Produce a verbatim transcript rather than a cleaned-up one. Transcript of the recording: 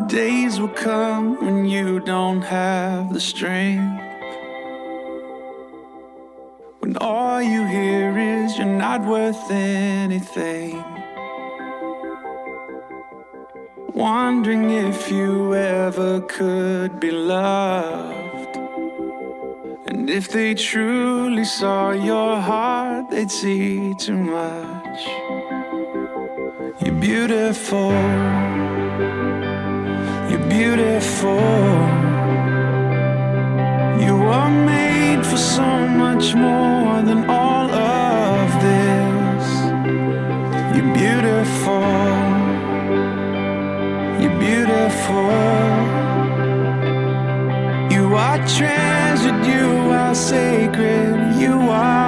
Days will come when you don't have the strength, when all you hear is you're not worth anything, wondering if you ever could be loved. And if they truly saw your heart, they'd see too much. You're beautiful, you're beautiful. You are made for so much more than all of this. You're beautiful, you're beautiful. You are treasured, you are sacred, you are